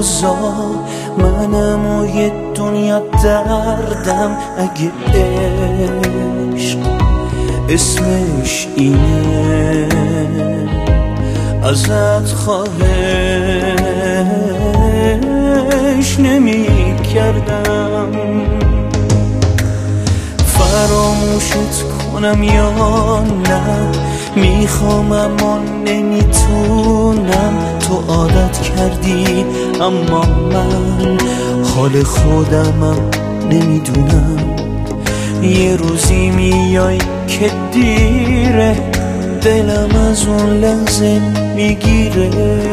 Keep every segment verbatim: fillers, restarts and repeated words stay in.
روزا منم و یه دنیا دردم. اگه عشق اسمش اینه ازت خواهش نمی کردم فراموشت کنم یا نه. میخوام اما نمیتونم. تو عادت کردی اما من حال خودمم نمیدونم. یه روزی میای که دیره دلم از اون لحظه میگیره.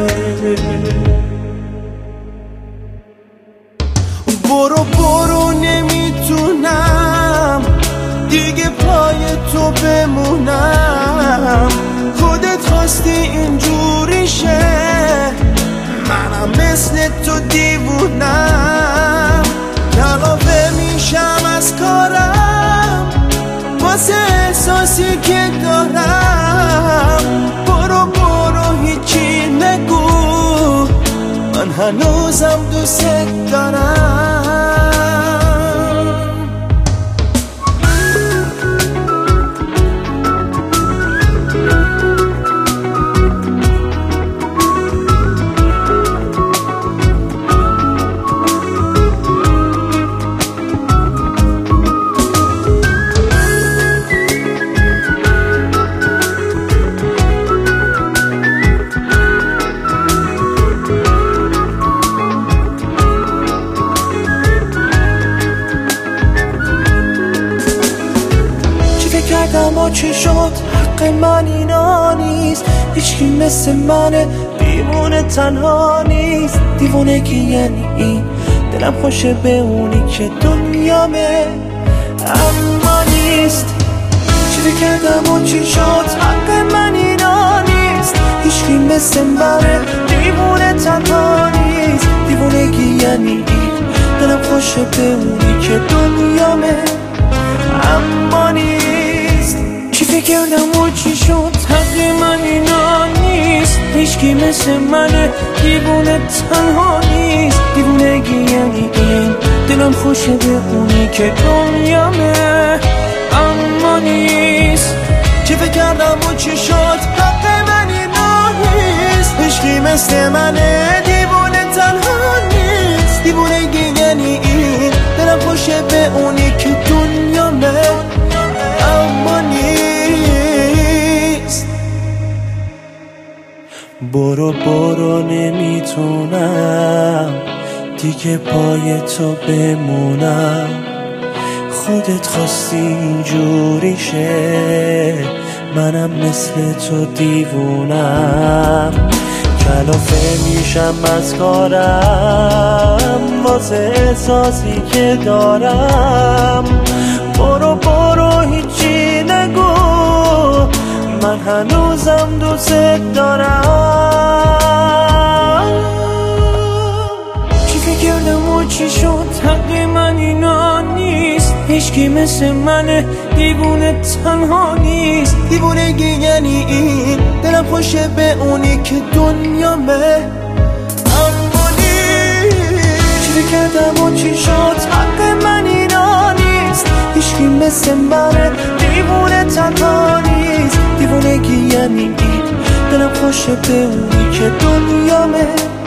برو برو نمیتونم دیگه پای تو بمونم. خودت خواستی اینجوری شه منم مثل تو دیوونم. کلافه میشم از کارم واسه احساسی که دارم. برو برو هیچی نگو من هنوزم دوست دارم. اما چی شد حق من اینا نیست. هیچکی مثل من دیوونه تنها نیست. دیوونگی یعنی این دلم خوشه به اونی که دنیامه اما نیست. چی فکر کردم و چی شد حق من اینا نیست. هیچکی مثل من دیوونه تنها نیست. دیوونگی یعنی این دلم خوشه به اونی که دنیامه اما نیست. چی فکر کردم و چی شد حق من اینا نیست. هیچکی مثل من دیوونه تنها نیست. دیوونگی یعنی این دلم خوشه به اونی که دنیامه اما نیست. چی فکر کردم و چی شد حق من اینا نیست. هیچکی مثل من دیوونه تنها نیست. دیوونگی یعنی این دلم خوشه به اونی که دنیامه اما نیست. برو برو نمیتونم دیگه پای تو بمونم. خودت خواستی اینجوری شه منم مثل تو دیوونم. کلافه میشم از کارم واسه احساسی که دارم. برو برو هیچی نگو من هنوزم دوست دارم. چی فکر کردم و چی شد حق من اینا نیست. هیچکی مثل من دیوونه تنها نیست. دیوونگی یعنی این دلم خوشه به اونی که دنیامه اما نیست. چی فکر کردم و چی شد حق من اینا نیست. هیچکی مثل من دیوونه تنها نیست. دیوونگی یعنی این دلم خوشه به اونی که دنیامه